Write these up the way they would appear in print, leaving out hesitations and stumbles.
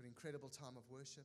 incredible time of worship.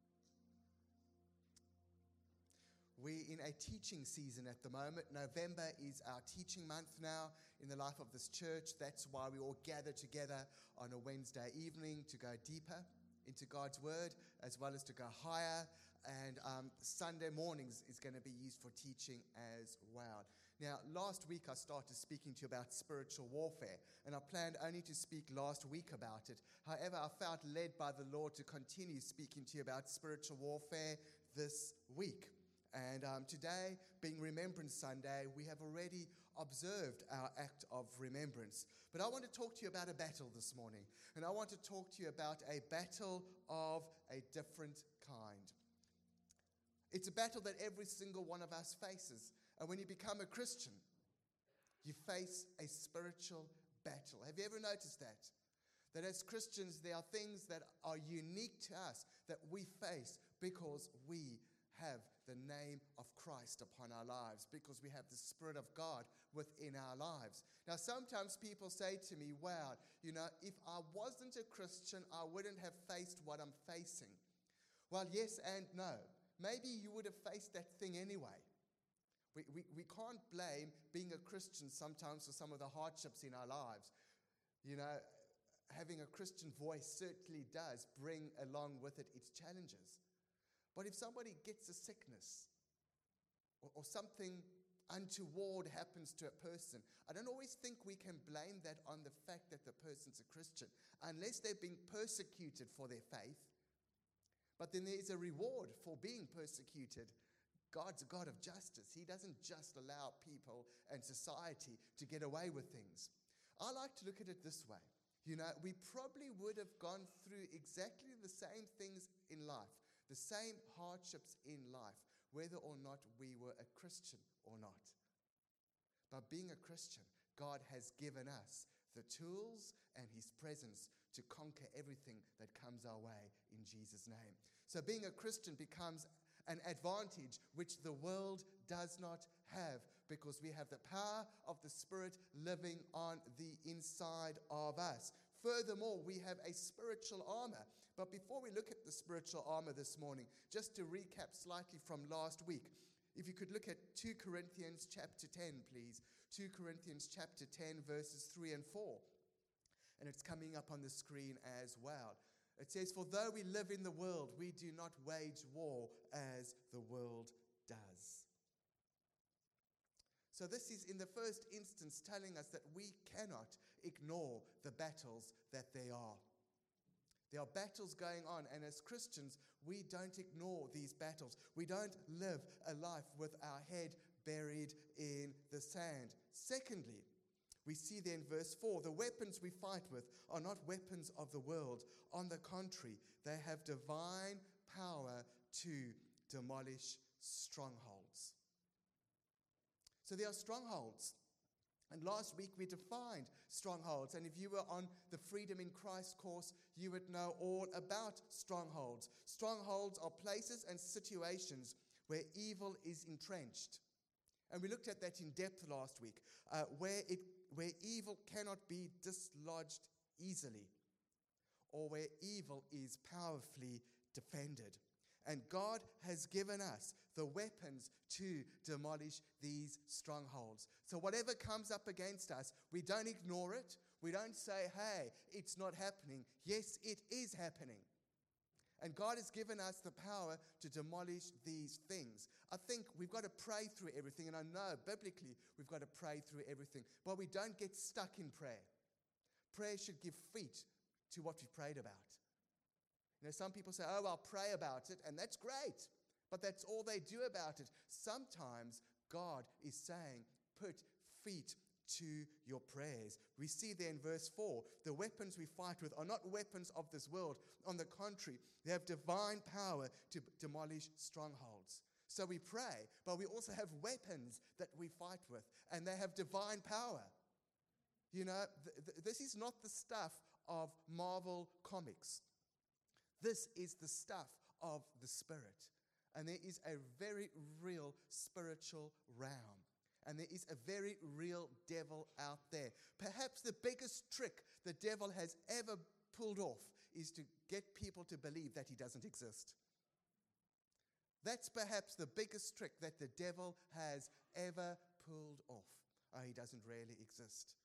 We're in a teaching season at the moment. November is our teaching month now in the life of this church. That's why we all gather together on a Wednesday evening to go deeper into God's Word, as well as to go higher. And Sunday mornings is going to be used for teaching as well. Now, last week I started speaking to you about spiritual warfare, and I planned only to speak last week about it. However, I felt led by the Lord to continue speaking to you about spiritual warfare this week. And today, being Remembrance Sunday, we have already observed our act of remembrance. But I want to talk to you about a battle this morning. And I want to talk to you about a battle of a different kind. It's a battle that every single one of us faces. And when you become a Christian, you face a spiritual battle. Have you ever noticed that? That as Christians, there are things that are unique to us that we face because we have the name of Christ upon our lives, because we have the Spirit of God within our lives. Now, sometimes people say to me, wow, if I wasn't a Christian, I wouldn't have faced what I'm facing. Well, yes and no. Maybe you would have faced that thing anyway. We can't blame being a Christian sometimes for some of the hardships in our lives. Having a Christian voice certainly does bring along with it its challenges. But if somebody gets a sickness or something untoward happens to a person, I don't always think we can blame that on the fact that the person's a Christian, unless they're being persecuted for their faith. But then there is a reward for being persecuted. God's a God of justice. He doesn't just allow people and society to get away with things. I like to look at it this way. We probably would have gone through exactly the same things in life, the same hardships in life, whether or not we were a Christian or not. But being a Christian, God has given us the tools and His presence to conquer everything that comes our way in Jesus' name. So being a Christian becomes an advantage which the world does not have, because we have the power of the Spirit living on the inside of us. Furthermore, we have a spiritual armor. But before we look at the spiritual armor this morning, just to recap slightly from last week, if you could look at 2 Corinthians chapter 10, please. 2 Corinthians chapter 10, verses 3 and 4. And it's coming up on the screen as well. It says, "For though we live in the world, we do not wage war as the world does." So this is in the first instance telling us that we cannot ignore the battles that there are. There are battles going on, and as Christians, we don't ignore these battles. We don't live a life with our head buried in the sand. Secondly, we see there in verse 4, the weapons we fight with are not weapons of the world. On the contrary, they have divine power to demolish strongholds. So there are strongholds. And last week we defined strongholds. And if you were on the Freedom in Christ course, you would know all about strongholds. Strongholds are places and situations where evil is entrenched. And we looked at that in depth last week, where evil cannot be dislodged easily, or where evil is powerfully defended. And God has given us the weapons to demolish these strongholds. So whatever comes up against us, we don't ignore it. We don't say, hey, it's not happening. Yes, it is happening. And God has given us the power to demolish these things. I think we've got to pray through everything. And I know biblically we've got to pray through everything. But we don't get stuck in prayer. Prayer should give feet to what we prayed about. Some people say, oh, I'll pray about it, and that's great. But that's all they do about it. Sometimes God is saying, put feet to your prayers. We see there in verse 4, the weapons we fight with are not weapons of this world. On the contrary, they have divine power to demolish strongholds. So we pray, but we also have weapons that we fight with, and they have divine power. This is not the stuff of Marvel comics. This is the stuff of the Spirit. And there is a very real spiritual realm. And there is a very real devil out there. Perhaps the biggest trick the devil has ever pulled off is to get people to believe that he doesn't exist. That's perhaps the biggest trick that the devil has ever pulled off. Oh, he doesn't really exist.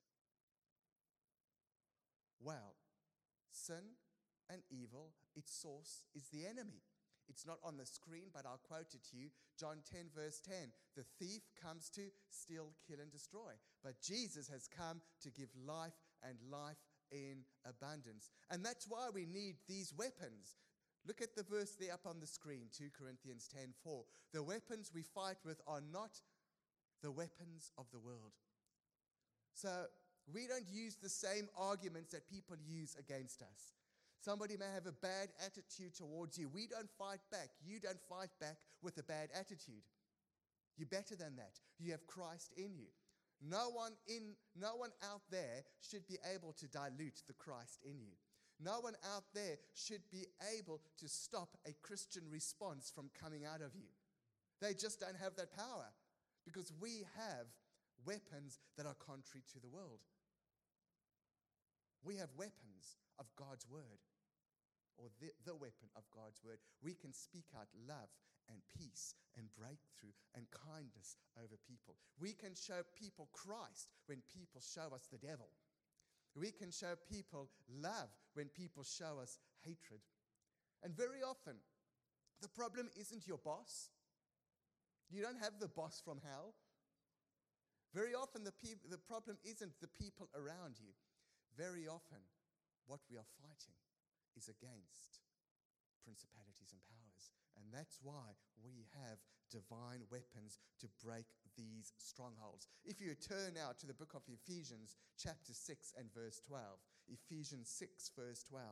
Well, sin and evil, its source is the enemy. It's not on the screen, but I'll quote it to you. John 10, verse 10. The thief comes to steal, kill, and destroy. But Jesus has come to give life and life in abundance. And that's why we need these weapons. Look at the verse there up on the screen, 2 Corinthians 10:4. The weapons we fight with are not the weapons of the world. So we don't use the same arguments that people use against us. Somebody may have a bad attitude towards you. We don't fight back. You don't fight back with a bad attitude. You're better than that. You have Christ in you. No one out there should be able to dilute the Christ in you. No one out there should be able to stop a Christian response from coming out of you. They just don't have that power because we have weapons that are contrary to the world. We have weapons of God's word, or the weapon of God's word. We can speak out love and peace and breakthrough and kindness over people. We can show people Christ when people show us the devil. We can show people love when people show us hatred. And very often, the problem isn't your boss. You don't have the boss from hell. Very often, the problem isn't the people around you. Very often, what we are fighting is against principalities and powers. And that's why we have divine weapons to break these strongholds. If you turn now to the book of Ephesians, chapter 6 and verse 12. Ephesians 6, verse 12.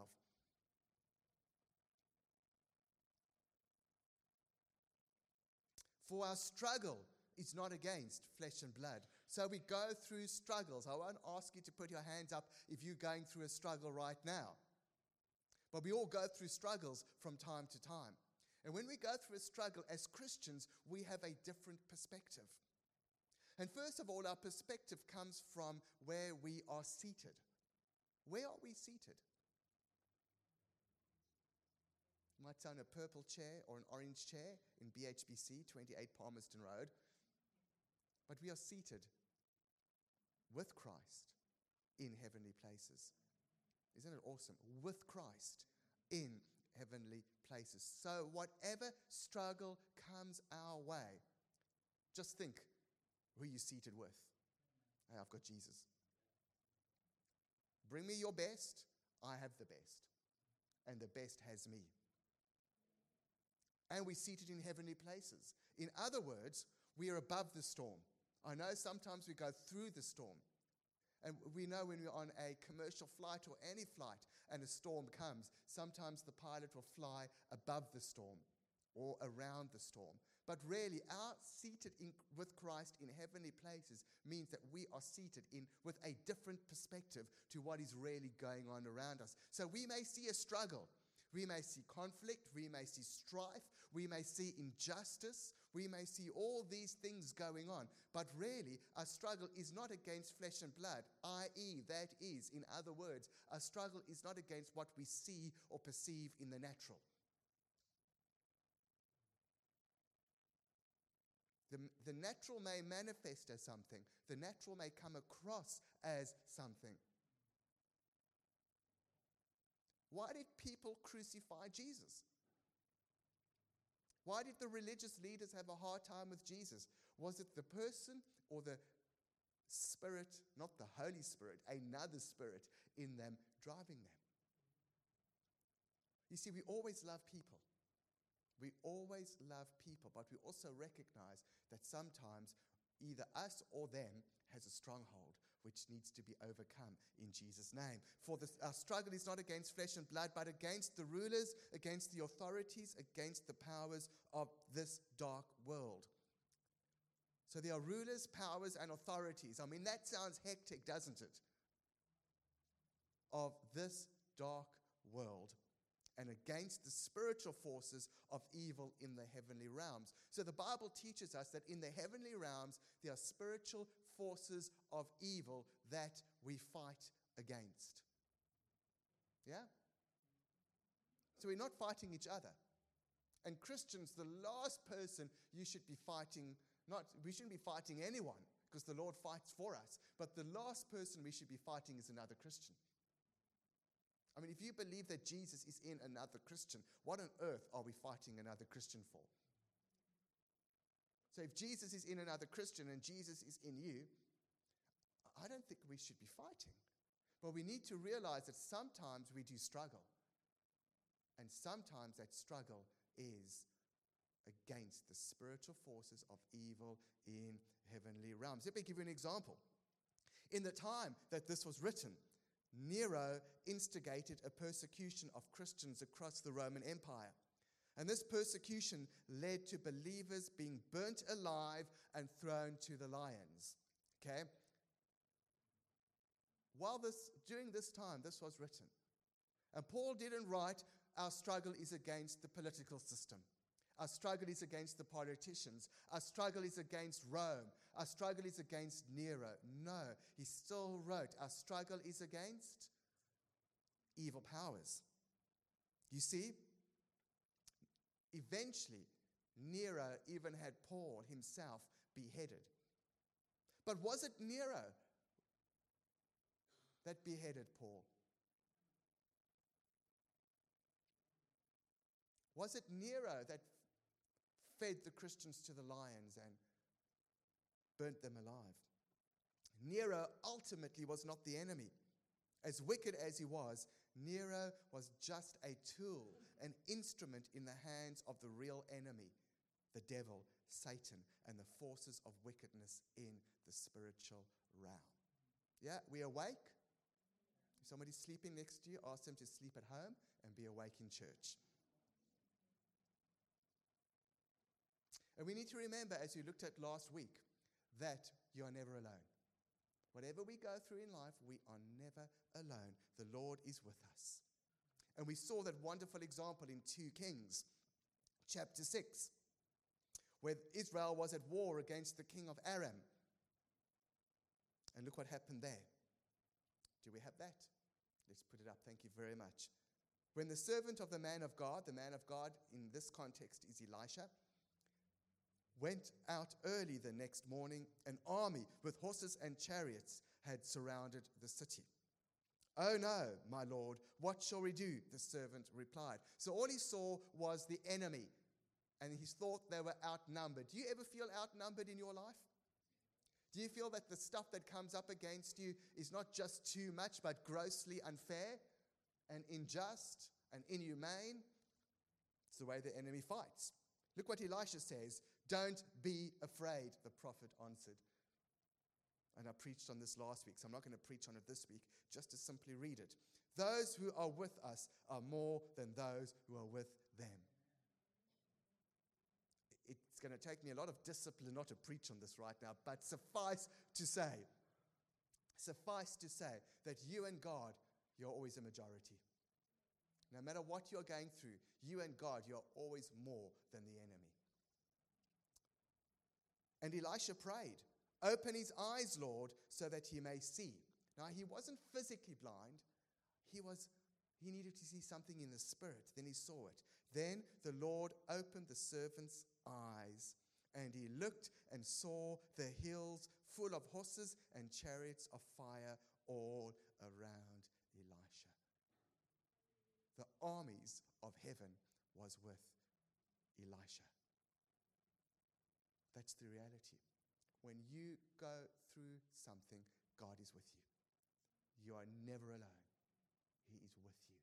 For our struggle is not against flesh and blood. So we go through struggles. I won't ask you to put your hands up if you're going through a struggle right now. But we all go through struggles from time to time. And when we go through a struggle as Christians, we have a different perspective. And first of all, our perspective comes from where we are seated. Where are we seated? You might sit on a purple chair or an orange chair in BHBC, 28 Palmerston Road. But we are seated with Christ in heavenly places. Isn't it awesome? With Christ in heavenly places. So whatever struggle comes our way, just think, who are you seated with? Hey, I've got Jesus. Bring me your best, I have the best. And the best has me. And we're seated in heavenly places. In other words, we are above the storm. I know sometimes we go through the storm. And we know when we're on a commercial flight or any flight and a storm comes, sometimes the pilot will fly above the storm or around the storm. But really, our seated with Christ in heavenly places means that we are seated with a different perspective to what is really going on around us. So we may see a struggle. We may see conflict, we may see strife, we may see injustice, we may see all these things going on. But really, our struggle is not against flesh and blood, i.e., that is, in other words, our struggle is not against what we see or perceive in the natural. The natural may manifest as something. The natural may come across as something. Why did people crucify Jesus? Why did the religious leaders have a hard time with Jesus? Was it the person or the Spirit, not the Holy Spirit, another spirit in them driving them? You see, we always love people. We always love people, but we also recognize that sometimes either us or them has a stronghold which needs to be overcome in Jesus' name. For our struggle is not against flesh and blood, but against the rulers, against the authorities, against the powers of this dark world. So there are rulers, powers, and authorities. I mean, that sounds hectic, doesn't it? Of this dark world, and against the spiritual forces of evil in the heavenly realms. So the Bible teaches us that in the heavenly realms, there are spiritual forces of evil that we fight against. Yeah? So we're not fighting each other. And Christians, the last person you should be fighting, we shouldn't be fighting anyone because the Lord fights for us. But the last person we should be fighting is another Christian. I mean, if you believe that Jesus is in another Christian, what on earth are we fighting another Christian for? So if Jesus is in another Christian and Jesus is in you, I don't think we should be fighting. But we need to realize that sometimes we do struggle. And sometimes that struggle is against the spiritual forces of evil in heavenly realms. Let me give you an example. In the time that this was written, Nero instigated a persecution of Christians across the Roman Empire. And this persecution led to believers being burnt alive and thrown to the lions. Okay? During this time, this was written. And Paul didn't write, our struggle is against the political system. Our struggle is against the politicians. Our struggle is against Rome. Our struggle is against Nero. No, he still wrote, our struggle is against evil powers. You see, eventually, Nero even had Paul himself beheaded. But was it Nero that beheaded Paul? Was it Nero that fed the Christians to the lions and burnt them alive? Nero ultimately was not the enemy. As wicked as he was, Nero was just a tool, an instrument in the hands of the real enemy, the devil, Satan, and the forces of wickedness in the spiritual realm. Yeah, we awake? If somebody's sleeping next to you, ask them to sleep at home and be awake in church. And we need to remember, as we looked at last week, that you are never alone. Whatever we go through in life, we are never alone. The Lord is with us. And we saw that wonderful example in 2 Kings, chapter 6, where Israel was at war against the king of Aram. And look what happened there. Do we have that? Let's put it up. Thank you very much. When the servant of the man of God in this context is Elisha, went out early the next morning, an army with horses and chariots had surrounded the city. Oh no, my lord, what shall we do? The servant replied. So all he saw was the enemy, and he thought they were outnumbered. Do you ever feel outnumbered in your life? Do you feel that the stuff that comes up against you is not just too much, but grossly unfair and unjust and inhumane? It's the way the enemy fights. Look what Elisha says. Don't be afraid, the prophet answered. And I preached on this last week, so I'm not going to preach on it this week, just to simply read it. Those who are with us are more than those who are with them. It's going to take me a lot of discipline not to preach on this right now, but suffice to say that you and God, you're always a majority. No matter what you're going through, you and God, you're always more than the enemy. And Elisha prayed, open his eyes, Lord, so that he may see. Now, he wasn't physically blind. He needed to see something in the spirit. Then he saw it. Then the Lord opened the servant's eyes, and he looked and saw the hills full of horses and chariots of fire all around Elisha. The armies of heaven was with Elisha. That's the reality. When you go through something, God is with you. You are never alone. He is with you.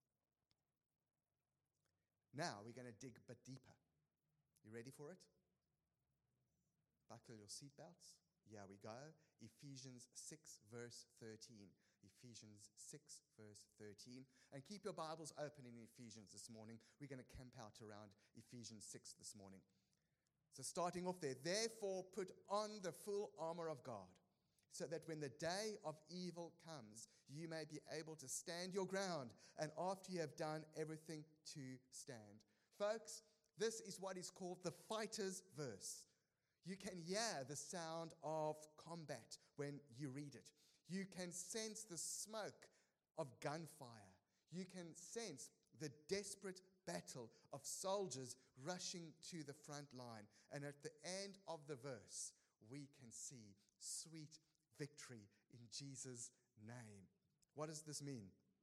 Now we're going to dig a bit deeper. You ready for it? Buckle your seatbelts. Here we go. Ephesians 6, verse 13. Ephesians 6, verse 13. And keep your Bibles open in Ephesians this morning. We're going to camp out around Ephesians 6 this morning. So starting off there, therefore put on the full armor of God, so that when the day of evil comes, you may be able to stand your ground, and after you have done everything, to stand. Folks, this is what is called the fighter's verse. You can hear the sound of combat when you read it. You can sense the smoke of gunfire. You can sense the desperate battle of soldiers rushing to the front line. And at the end of the verse, we can see sweet victory in Jesus' name. What does this mean?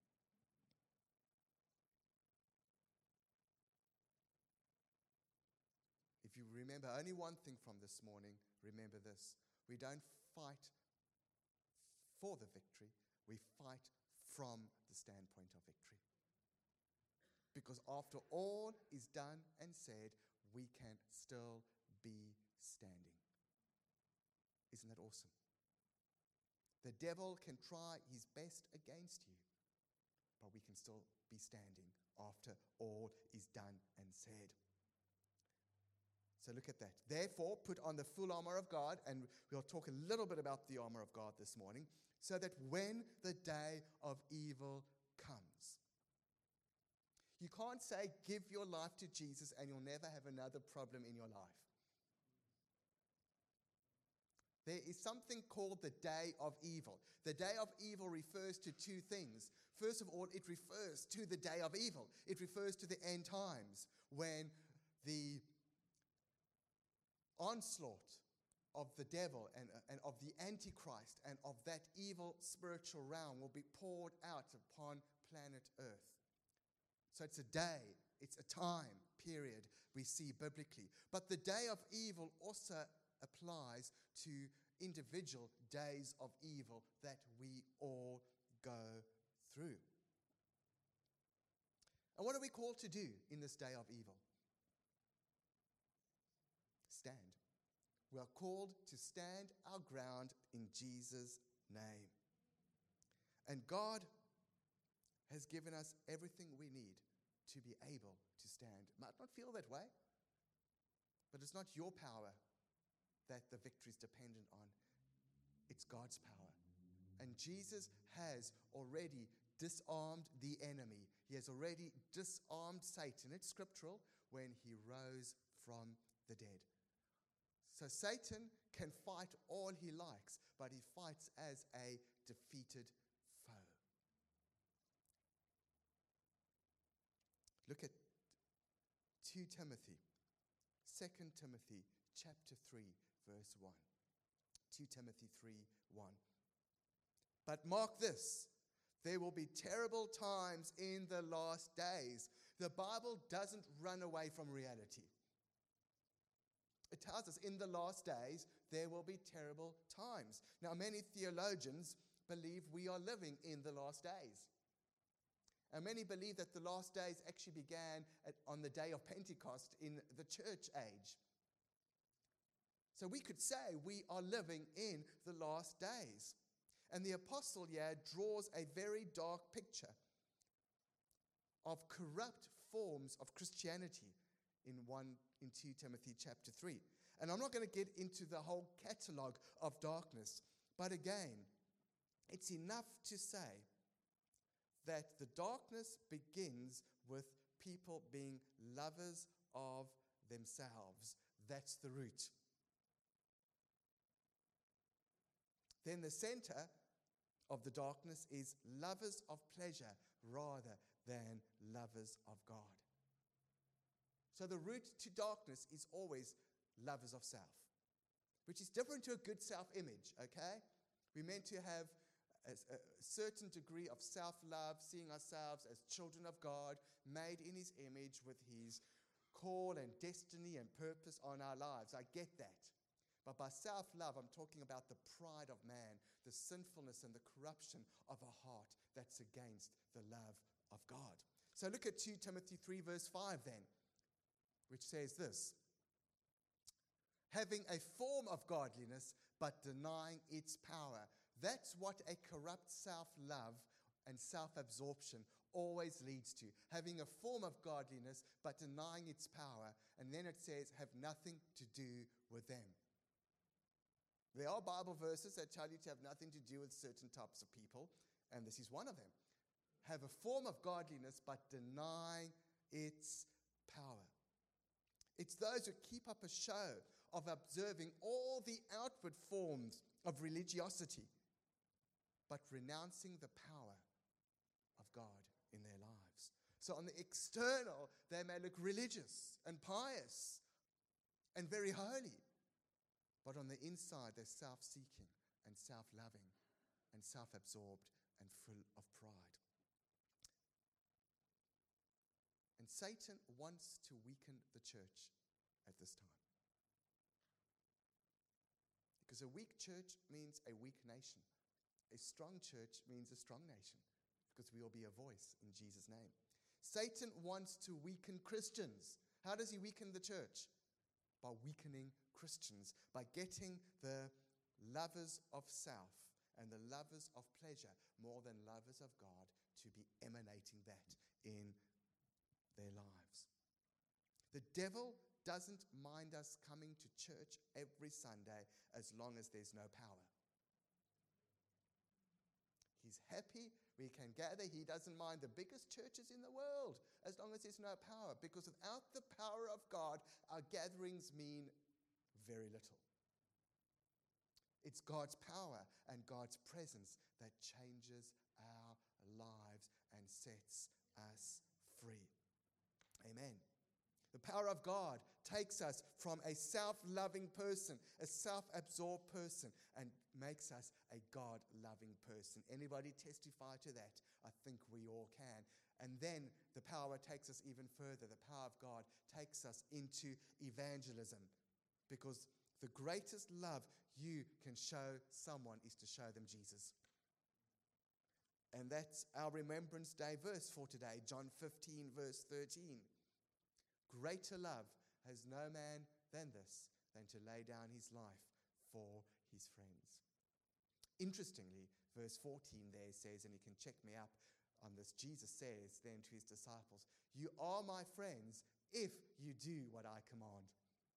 If you remember only one thing from this morning, remember this. We don't fight for the victory, we fight from the standpoint of victory. Because after all is done and said, we can still be standing. Isn't that awesome? The devil can try his best against you, but we can still be standing after all is done and said. So look at that. Therefore, put on the full armor of God, and we'll talk a little bit about the armor of God this morning, so that when the day of evil comes. You can't say, give your life to Jesus and you'll never have another problem in your life. There is something called the day of evil. The day of evil refers to two things. First of all, it refers to the day of evil. It refers to the end times, when the onslaught of the devil and of the Antichrist and of that evil spiritual realm will be poured out upon planet Earth. So it's a day, it's a time period we see biblically. But the day of evil also applies to individual days of evil that we all go through. And what are we called to do in this day of evil? Stand. We are called to stand our ground in Jesus' name. And God has given us everything we need to be able to stand. Might not feel that way, but it's not your power that the victory is dependent on. It's God's power. And Jesus has already disarmed the enemy. He has already disarmed Satan. It's scriptural, when he rose from the dead. So Satan can fight all he likes, but he fights as a defeated foe. Look at 2 Timothy, 2 Timothy chapter 3, verse 1. 2 Timothy 3:1. But mark this, there will be terrible times in the last days. The Bible doesn't run away from reality. It tells us in the last days there will be terrible times. Now, many theologians believe we are living in the last days. And many believe that the last days actually began on the day of Pentecost in the church age. So we could say we are living in the last days. And the apostle here draws a very dark picture of corrupt forms of Christianity in 2 Timothy chapter 3. And I'm not going to get into the whole catalogue of darkness. But again, it's enough to say that the darkness begins with people being lovers of themselves. That's the root. Then the center of the darkness is lovers of pleasure rather than lovers of God. So the root to darkness is always lovers of self, which is different to a good self-image, okay? We're meant to have a certain degree of self-love, seeing ourselves as children of God, made in his image with his call and destiny and purpose on our lives. I get that. But by self-love, I'm talking about the pride of man, the sinfulness and the corruption of a heart that's against the love of God. So look at 2 Timothy 3 verse 5 then, which says this: having a form of godliness, but denying its power. That's what a corrupt self-love and self-absorption always leads to. Having a form of godliness, but denying its power. And then it says, have nothing to do with them. There are Bible verses that tell you to have nothing to do with certain types of people, and this is one of them. Have a form of godliness, but deny its power. It's those who keep up a show of observing all the outward forms of religiosity, but renouncing the power of God in their lives. So on the external, they may look religious and pious and very holy. But on the inside, they're self-seeking and self-loving and self-absorbed and full of pride. And Satan wants to weaken the church at this time. Because a weak church means a weak nation. A strong church means a strong nation, because we will be a voice in Jesus' name. Satan wants to weaken Christians. How does he weaken the church? By weakening Christians, by getting the lovers of self and the lovers of pleasure more than lovers of God to be emanating that in their lives. The devil doesn't mind us coming to church every Sunday as long as there's no power. He's happy we can gather. He doesn't mind the biggest churches in the world as long as there's no power, because without the power of God, our gatherings mean very little. It's God's power and God's presence that changes our lives and sets us free. Amen. The power of God takes us from a self-loving person, a self-absorbed person, and makes us a God-loving person. Anybody testify to that? I think we all can. And then the power takes us even further. The power of God takes us into evangelism, because the greatest love you can show someone is to show them Jesus. And that's our Remembrance Day verse for today, John 15, verse 13. Greater love has no man than this, than to lay down his life for his friends. Interestingly, verse 14 there says, and you can check me up on this, Jesus says then to his disciples, "You are my friends if you do what I command."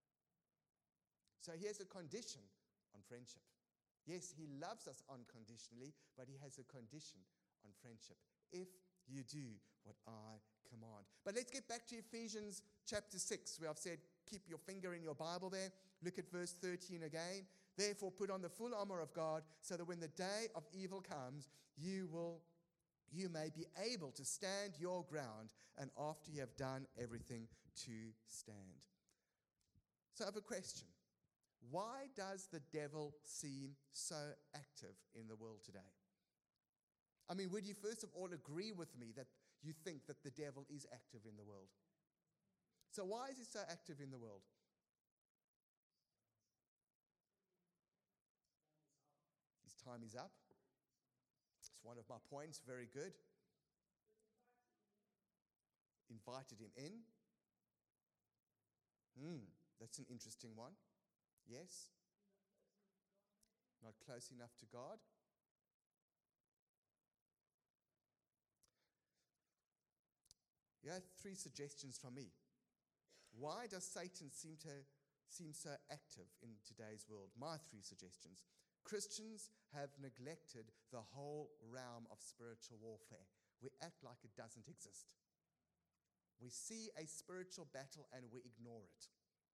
So here's a condition on friendship. Yes, he loves us unconditionally, but he has a condition on friendship. If you do what I command. But let's get back to Ephesians chapter 6, where I've said, keep your finger in your Bible there. Look at verse 13 again. "Therefore put on the full armor of God, so that when the day of evil comes, you may be able to stand your ground, and after you have done everything, to stand." So I have a question. Why does the devil seem so active in the world today? I mean, would you first of all agree with me that you think that the devil is active in the world? So why is he so active in the world? His time is up. It's one of my points. Very good. Invited him in. That's an interesting one. Yes. Not close enough to God. Yeah, 3 suggestions from me. Why does Satan seem so active in today's world? My 3 suggestions. Christians have neglected the whole realm of spiritual warfare. We act like it doesn't exist. We see a spiritual battle and we ignore it.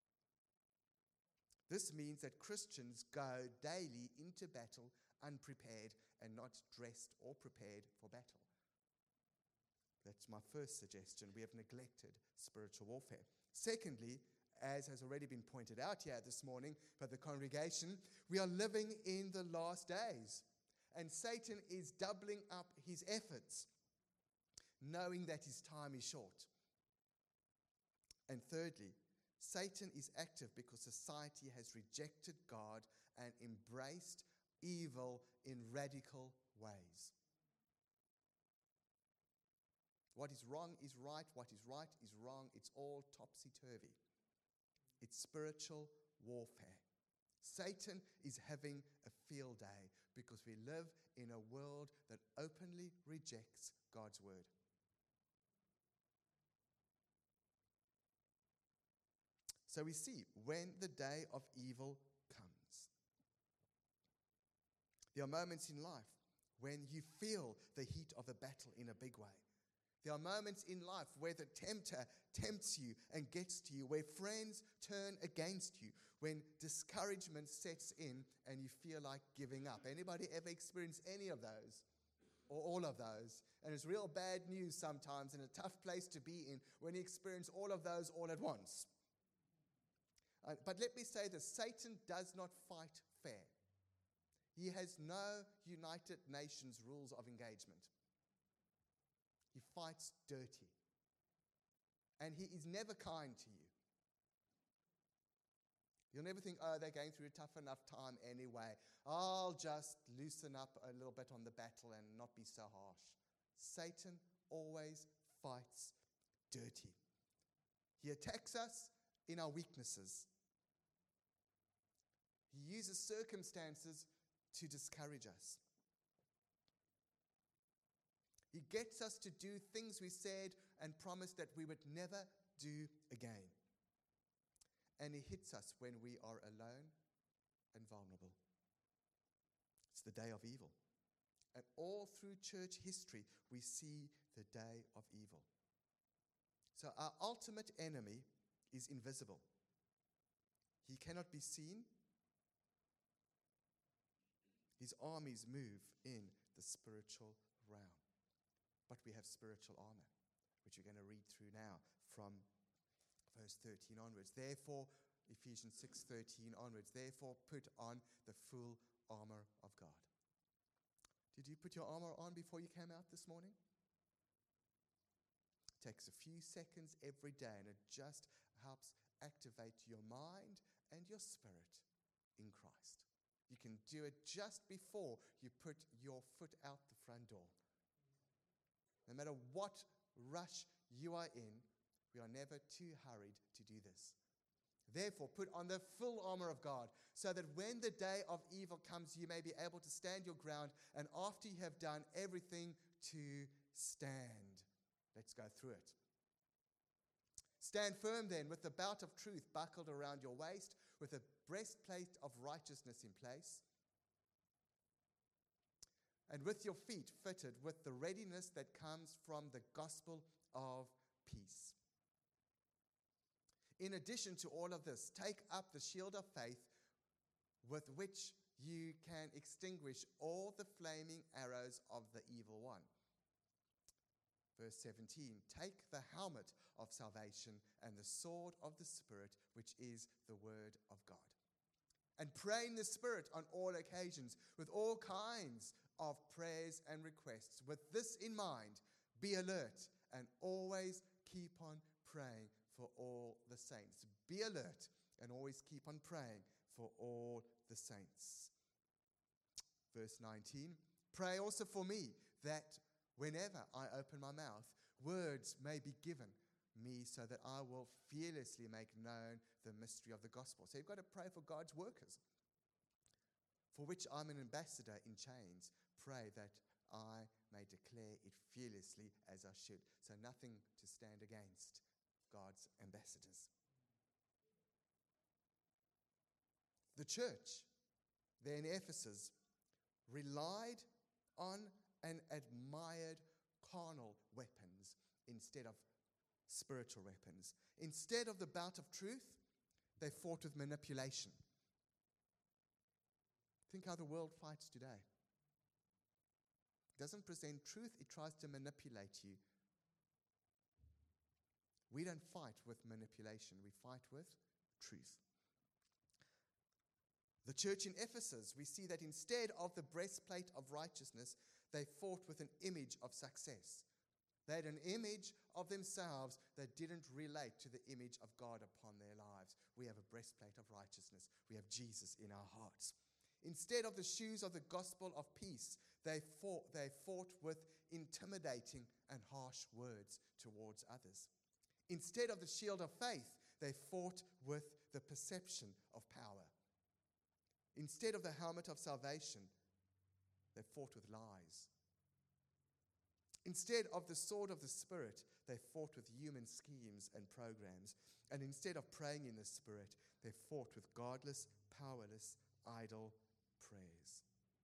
This means that Christians go daily into battle unprepared and not dressed or prepared for battle. That's my first suggestion. We have neglected spiritual warfare. Secondly, as has already been pointed out here this morning by the congregation, we are living in the last days. And Satan is doubling up his efforts, knowing that his time is short. And thirdly, Satan is active because society has rejected God and embraced evil in radical ways. What is wrong is right. What is right is wrong. It's all topsy-turvy. It's spiritual warfare. Satan is having a field day because we live in a world that openly rejects God's word. So we see when the day of evil comes. There are moments in life when you feel the heat of a battle in a big way. There are moments in life where the tempter tempts you and gets to you, where friends turn against you, when discouragement sets in and you feel like giving up. Anybody ever experienced any of those? or all of those. And it's real bad news sometimes and a tough place to be in when you experience all of those all at once. But let me say this, Satan does not fight fair. He has no United Nations rules of engagement. He fights dirty. And he is never kind to you. You'll never think, oh, they're going through a tough enough time anyway. I'll just loosen up a little bit on the battle and not be so harsh. Satan always fights dirty. He attacks us in our weaknesses. He uses circumstances to discourage us. He gets us to do things we said and promised that we would never do again. And he hits us when we are alone and vulnerable. It's the day of evil. And all through church history, we see the day of evil. So our ultimate enemy is invisible. He cannot be seen. His armies move in the spiritual realm. But we have spiritual armor, which we're going to read through now from verse 13 onwards. Therefore, Ephesians 6:13 onwards, therefore put on the full armor of God. Did you put your armor on before you came out this morning? It takes a few seconds every day, and it just helps activate your mind and your spirit in Christ. You can do it just before you put your foot out the front door. No matter what rush you are in, we are never too hurried to do this. Therefore, put on the full armor of God, so that when the day of evil comes, you may be able to stand your ground, and after you have done everything, to stand. Let's go through it. Stand firm then, with the belt of truth buckled around your waist, with a breastplate of righteousness in place, and with your feet fitted with the readiness that comes from the gospel of peace. In addition to all of this, take up the shield of faith, with which you can extinguish all the flaming arrows of the evil one. Verse 17, take the helmet of salvation and the sword of the Spirit, which is the word of God. And pray in the Spirit on all occasions, with all kinds of prayers and requests. With this in mind, be alert and always keep on praying for all the saints. Be alert and always keep on praying for all the saints. Verse 19, pray also for me, that whenever I open my mouth, words may be given me, so that I will fearlessly make known the mystery of the gospel. So you've got to pray for God's workers, for which I'm an ambassador in chains. Pray that I may declare it fearlessly as I should. So nothing to stand against God's ambassadors. The church there in Ephesus relied on and admired carnal weapons instead of spiritual weapons. Instead of the belt of truth, they fought with manipulation. Think how the world fights today. It doesn't present truth, it tries to manipulate you. We don't fight with manipulation, we fight with truth. The church in Ephesus, we see that instead of the breastplate of righteousness, they fought with an image of success. They had an image of themselves that didn't relate to the image of God upon their lives. We have a breastplate of righteousness. We have Jesus in our hearts. Instead of the shoes of the gospel of peace, they fought with intimidating and harsh words towards others. Instead of the shield of faith, they fought with the perception of power. Instead of the helmet of salvation, they fought with lies. Instead of the sword of the Spirit, they fought with human schemes and programs. And instead of praying in the Spirit, they fought with godless, powerless, idle prayers.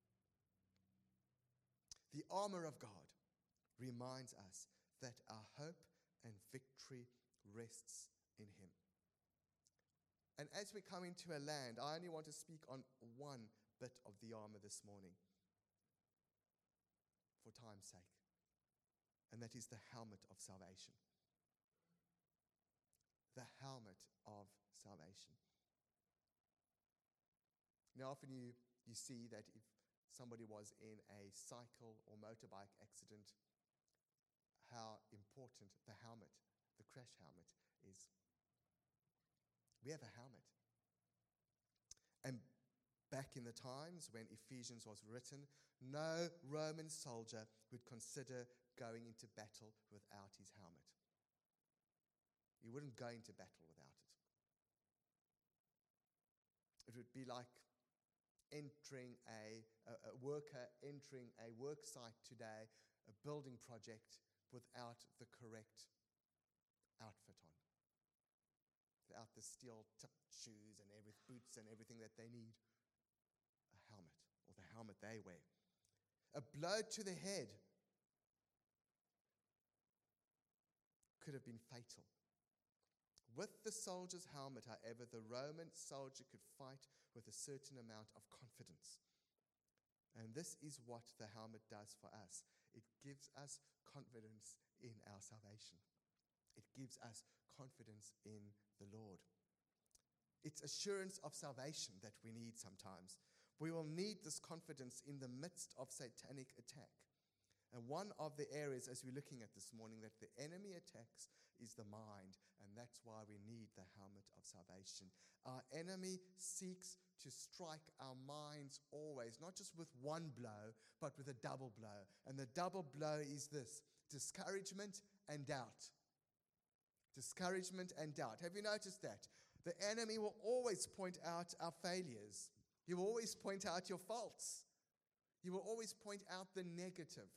The armor of God reminds us that our hope and victory rests in Him. And as we come into a land, I only want to speak on one bit of the armor this morning. for time's sake, and that is the helmet of salvation. The helmet of salvation. Now, often you see that if somebody was in a cycle or motorbike accident, how important the helmet, the crash helmet, is. We have a helmet. And back in the times when Ephesians was written, no Roman soldier would consider going into battle without his helmet. He wouldn't go into battle without it. It would be like entering a worker entering a work site today, a building project, without the correct outfit on. Without the steel-tipped shoes and boots and everything that they need. A helmet, or the helmet they wear. A blow to the head could have been fatal. With the soldier's helmet, however, the Roman soldier could fight with a certain amount of confidence. And this is what the helmet does for us. It gives us confidence in our salvation. It gives us confidence in the Lord. It's assurance of salvation that we need sometimes. We will need this confidence in the midst of satanic attack. And one of the areas, as we're looking at this morning, that the enemy attacks is the mind. And that's why we need the helmet of salvation. Our enemy seeks to strike our minds always, not just with one blow, but with a double blow. And the double blow is this: discouragement and doubt. Discouragement and doubt. Have you noticed that? The enemy will always point out our failures. He will always point out your faults. He will always point out the negative.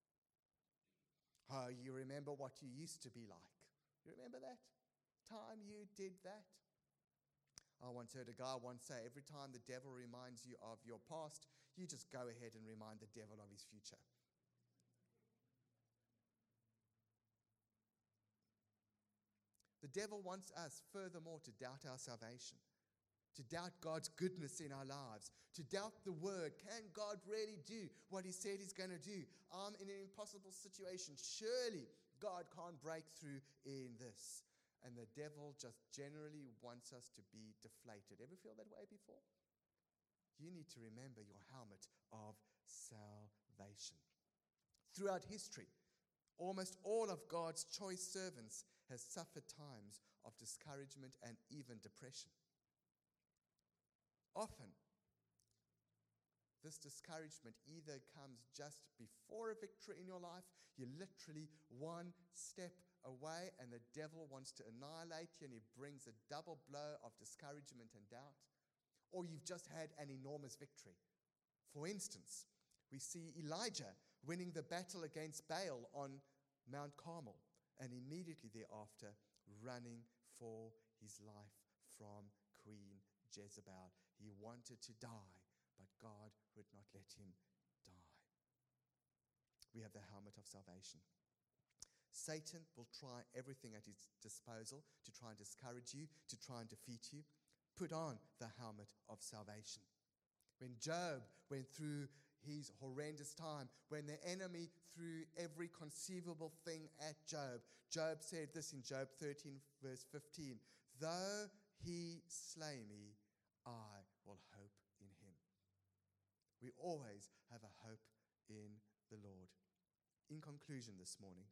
Oh, you remember what you used to be like. You remember that time you did that? I once heard a guy say, every time the devil reminds you of your past, you just go ahead and remind the devil of his future. The devil wants us, furthermore, to doubt our salvation, to doubt God's goodness in our lives, to doubt the word. Can God really do what he said he's going to do? I'm in an impossible situation. Surely God can't break through in this. And the devil just generally wants us to be deflated. Ever feel that way before? You need to remember your helmet of salvation. Throughout history, almost all of God's choice servants has suffered times of discouragement and even depression. Often, this discouragement either comes just before a victory in your life, you're literally one step away and the devil wants to annihilate you and he brings a double blow of discouragement and doubt, or you've just had an enormous victory. For instance, we see Elijah winning the battle against Baal on Mount Carmel, and immediately thereafter running for his life from Queen Jezebel. He wanted to die, but God would not let him die. We have the helmet of salvation. Satan will try everything at his disposal to try and discourage you, to try and defeat you. Put on the helmet of salvation. When Job went through his horrendous time, when the enemy threw every conceivable thing at Job, Job said this in Job 13 verse 15, though he slay me, I will hope in him. We always have a hope in the Lord. In conclusion this morning,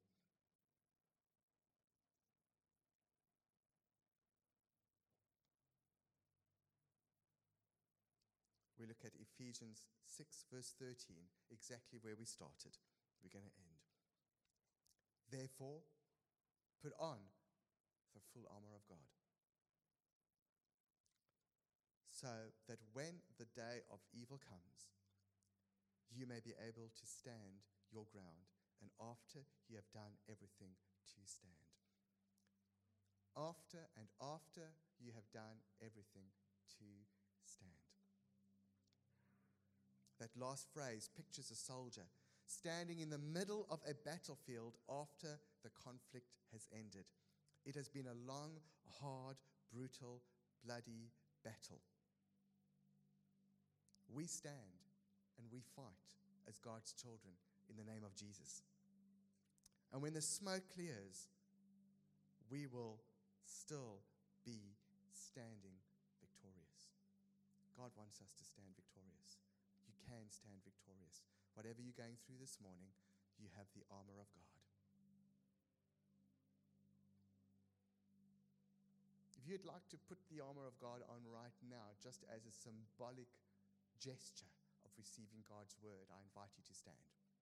we look at Ephesians 6 verse 13, exactly where we started. We're going to end. Therefore, put on the full armor of God, so that when the day of evil comes, you may be able to stand your ground, and after you have done everything, to stand. After you have done everything, to stand. That last phrase pictures a soldier standing in the middle of a battlefield after the conflict has ended. It has been a long, hard, brutal, bloody battle. We stand and we fight as God's children in the name of Jesus. And when the smoke clears, we will still be standing victorious. God wants us to stand victorious. You can stand victorious. Whatever you're going through this morning, you have the armor of God. If you'd like to put the armor of God on right now, just as a symbolic gesture of receiving God's word, I invite you to stand.